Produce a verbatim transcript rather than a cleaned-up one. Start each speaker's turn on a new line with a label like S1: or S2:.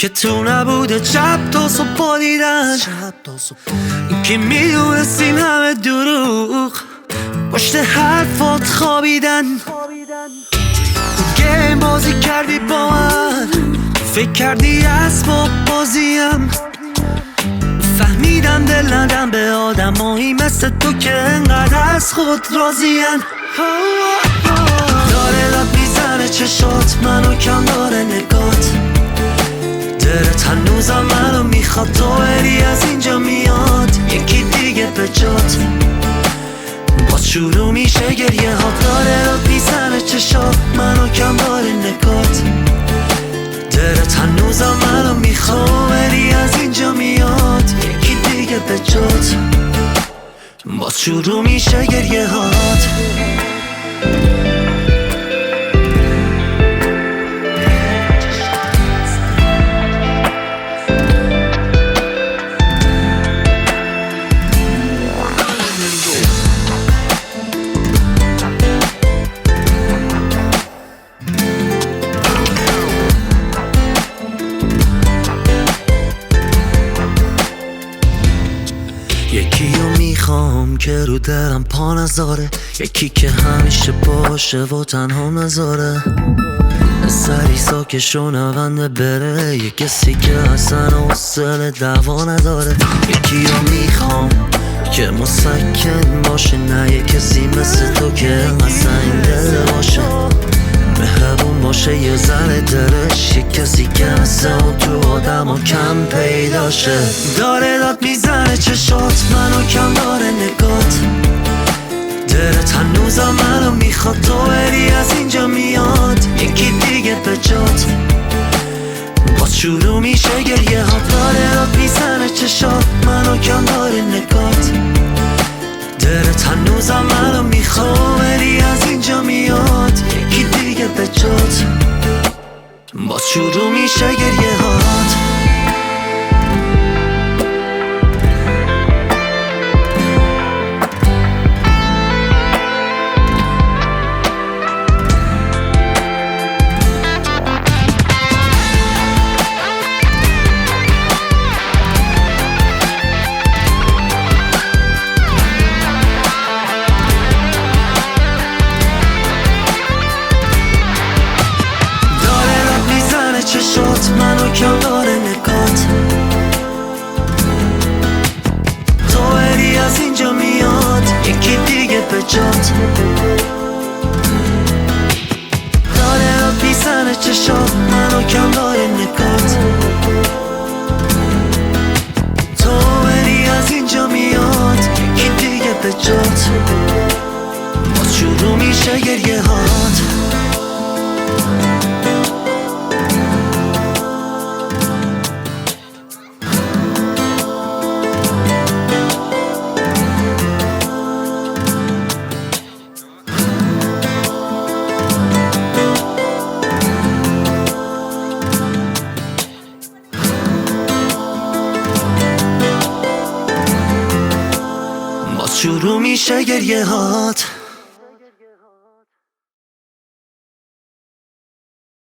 S1: که تو نبوده چپ تا صبح دیدن، این که میدونست این همه دروغ پشت حرفات خوابیدن. گیم بازی کردی با من، فکر کردی اسباب بازیم. فهمیدم دل ندم به آدمایی مثل تو که انقدر از خود راضین. داره لب میزنه چشات، منو کم داره نگات. دلت هنوزم منو میخواد، تو بری از اینجا میاد یکی دیگه به جات. باز شروع میشه گریه ها، داره لب میزنه چشات، منو کم داره نگات. دلت هنوزم منو میخواد، بری از اینجا میاد یکی دیگه به جات. باز شروع میشه گریه هات. یکی رو میخوام که رو درم پا نذاره، یکی که همیشه باشه و تنها نذاره. سری ساکش و نونده بره، یه کسی که اصلا حوصله دعوا نداره. یکی رو میخوام که مسکن باشه، نه یه کسی مثل تو که اصلا این دل باشه. مهربون باشه یه ذره دلش، یه کسی که مثل اون تو آدم ها کم پیداشه. داره داد میزنه چشات، منو کم داره نگات. دلت هنوزم منو میخواد، تو بری از اینجا میاد یکی دیگه به جات. باز شروع میشه گریه ها، داره داد میزنه چشات، منو کم داره نگات. دلت هنوزم منو میخواد، بری از اینجا میاد یکی دیگه به جات. باز شروع میشه گریه هات. منو کم داره نگات. تو بری از اینجا میاد یکی دیگه به جات. داره را بیزنه چشات، منو کم داره نگات. تو بری از اینجا میاد یکی دیگه به جات. باز شروع میشه گریه هات. شروع میشه گریه هات.